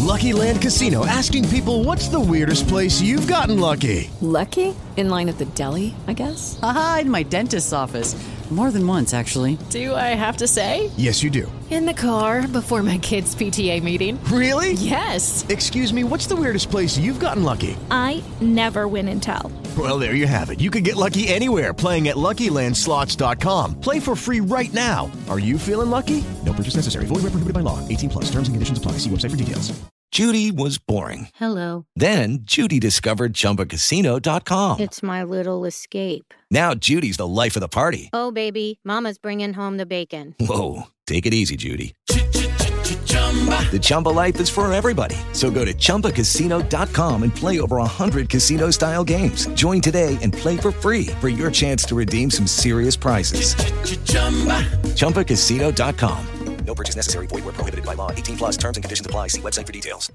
Lucky Land Casino, asking people, what's the weirdest place you've gotten lucky? Lucky? In line at the deli, I guess? Aha, in my dentist's office. More than once, actually. Do I have to say? Yes, you do. In the car before my kids' PTA meeting. Really? Yes. Excuse me, what's the weirdest place you've gotten lucky? I never win and tell. Well, there you have it. You can get lucky anywhere, playing at LuckyLandSlots.com. Play for free right now. Are you feeling lucky? No purchase necessary. Void where prohibited by law. 18 plus. Terms and conditions apply. See website for details. Judy was boring. Hello. Then Judy discovered ChumbaCasino.com. It's my little escape. Now Judy's the life of the party. Oh, baby, mama's bringing home the bacon. Whoa, take it easy, Judy. The Chumba life is for everybody. So go to ChumbaCasino.com and play over 100 casino-style games. Join today and play for free for your chance to redeem some serious prizes. ChumbaCasino.com. No purchase necessary. Void where prohibited by law. 18 plus. Terms and conditions apply. See website for details.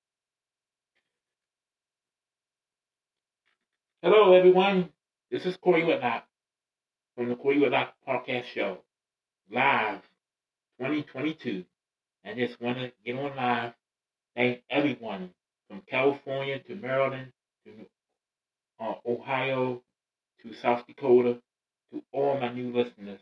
Hello, everyone. This is Corey Whitlock from the Corey Whitlock Podcast Show, live 2022. I just want to get on live. Thank everyone from California to Maryland to Ohio to South Dakota to all my new listeners.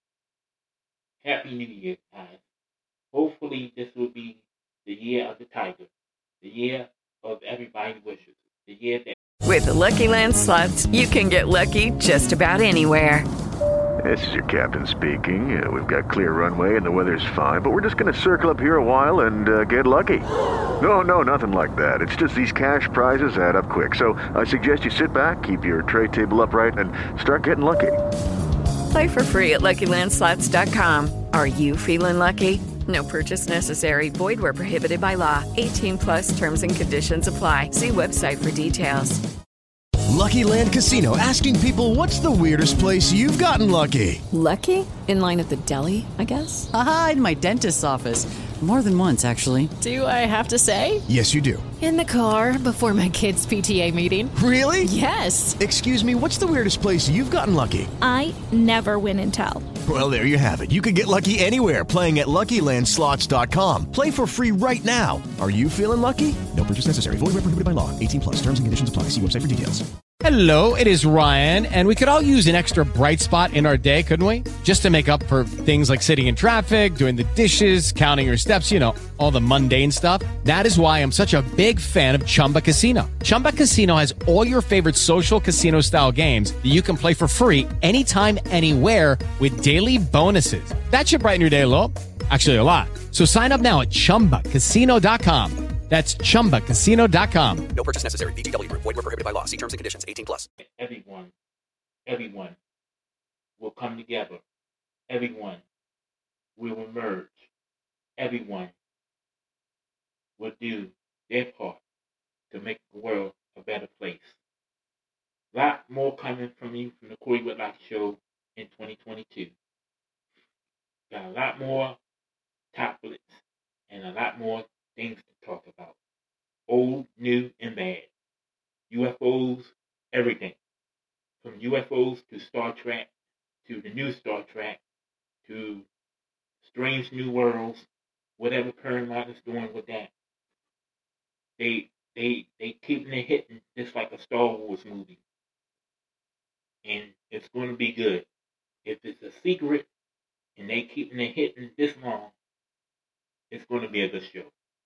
Happy New Year, guys. Hopefully this will be the year of the tiger, the year of everybody wishes, the year that... With the Lucky Land Slots, you can get lucky just about anywhere. This is your captain speaking. We've got clear runway and the weather's fine, but we're just going to circle up here a while and get lucky. No, nothing like that. It's just these cash prizes add up quick. So I suggest you sit back, keep your tray table upright, and start getting lucky. Play for free at LuckyLandSlots.com. Are you feeling lucky? No purchase necessary. Void where prohibited by law. 18 plus terms and conditions apply. See website for details. Lucky Land Casino, asking people, what's the weirdest place you've gotten lucky? Lucky? In line at the deli, I guess? Aha, in my dentist's office. More than once, actually. Do I have to say? Yes, you do. In the car before my kids' PTA meeting. Really? Yes. Excuse me, what's the weirdest place you've gotten lucky? I never win and tell. Well, there you have it. You can get lucky anywhere, playing at LuckyLandSlots.com. Play for free right now. Are you feeling lucky? No purchase necessary. Void where prohibited by law. 18 plus. Terms and conditions apply. See website for details. Hello, it is Ryan, and we could all use an extra bright spot in our day, couldn't we? Just to make up for things like sitting in traffic, doing the dishes, counting your steps, you know, all the mundane stuff. That is why I'm such a big fan of Chumba Casino. Chumba Casino has all your favorite social casino-style games that you can play for free anytime, anywhere with daily bonuses. That should brighten your day a little. Actually, a lot. So sign up now at ChumbaCasino.com. That's ChumbaCasino.com. No purchase necessary. VGW Group. Void where prohibited by law. See terms and conditions. 18 plus. Everyone will come together. Everyone will emerge. Everyone will do their part to make the world a better place. A lot more coming from you from the Corey Whitlock Show in 2022. Got a lot more topics and a lot more things to talk about. Old, new, and bad. UFOs, everything. From UFOs to Star Trek, to the new Star Trek, to Strange New Worlds, whatever Paramount is doing with that. They keeping it hitting just like a Star Wars movie. And it's going to be good. If it's a secret and they keeping it hitting this long, it's going to be a good show.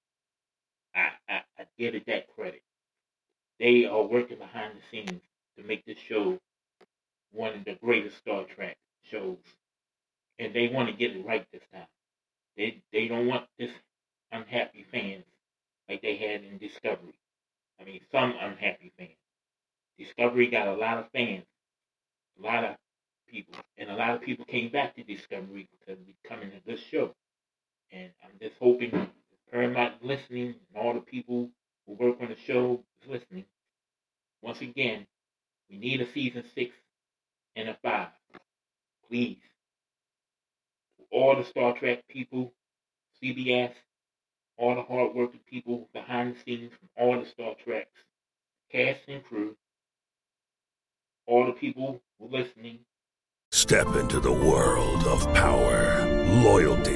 I give it that credit. They are working behind the scenes to make this show one of the greatest Star Trek shows. And they want to get it right this time. They don't want this unhappy fans like they had in Discovery. I mean, some unhappy fans. Discovery got a lot of fans, a lot of people. And a lot of people came back to Discovery because it's becoming a good show. And I'm just hoping Paramount listening and all the people who work on the show is listening. Once again, we need a season 6 and a 5. Please. All the Star Trek people, CBS, all the hard-working people behind the scenes from all the Star Treks, cast and crew, all the people who are listening. Step into the world of power, loyalty,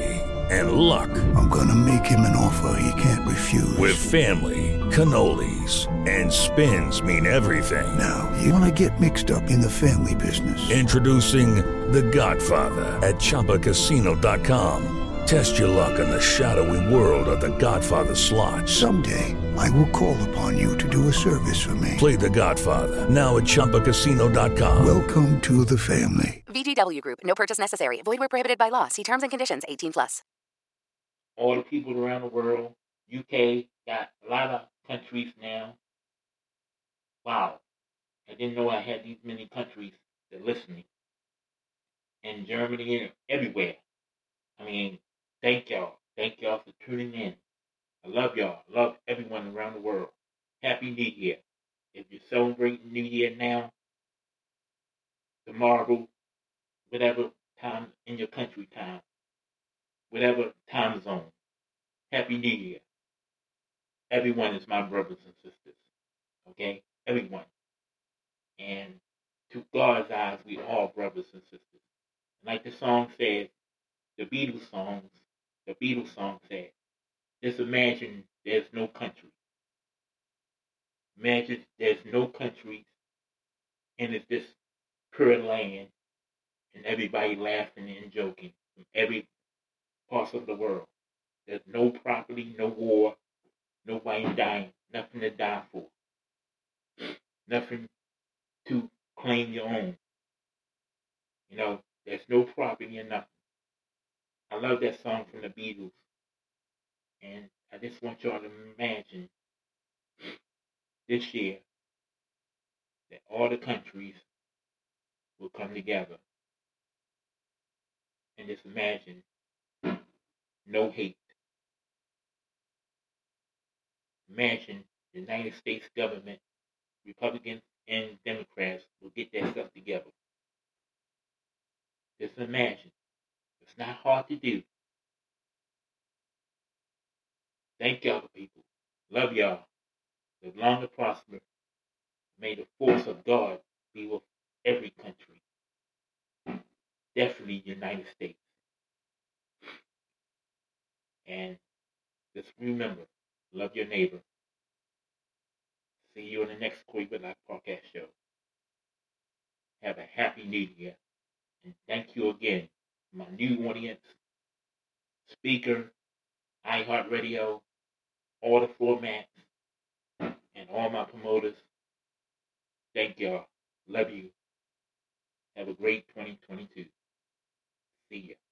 and luck. I'm gonna make him an offer he can't refuse. With family, cannolis, and spins mean everything. Now, you wanna get mixed up in the family business. Introducing The Godfather at ChumbaCasino.com. Test your luck in the shadowy world of The Godfather slot. Someday, I will call upon you to do a service for me. Play The Godfather, now at ChumbaCasino.com. Welcome to the family. VGW Group. No purchase necessary. Void where prohibited by law. See terms and conditions. 18+. All the people around the world, UK, got a lot of countries now. Wow. I didn't know I had these many countries that listening. And Germany and everywhere. I mean, thank y'all. Thank y'all for tuning in. I love y'all. I love everyone around the world. Happy New Year. If you're celebrating New Year now, tomorrow, whatever time in your country time, whatever time zone, Happy New Year. Everyone is my brothers and sisters. Okay? Everyone. And to God's eyes, we all brothers and sisters. Like the song said, the Beatles song said, just imagine there's no country. Imagine there's no countries and it's just pure land and everybody laughing and joking from every part of the world. There's no property, no war, nobody dying, nothing to die for. Nothing to claim your own. You know, there's no property or nothing. I love that song from the Beatles. And I just want y'all to imagine this year that all the countries will come together. And just imagine no hate. Imagine the United States government, Republicans and Democrats will get their stuff together. Just imagine. It's not hard to do. Thank y'all, people. Love y'all. Live long and prosper. May the force of God be with every country. Definitely the United States. And just remember, love your neighbor. See you in the next Corey Whitlock podcast show. Have a happy New Year. And thank you again, my new audience, speaker, iHeartRadio, all the formats, and all my promoters. Thank y'all. Love you. Have a great 2022. See ya.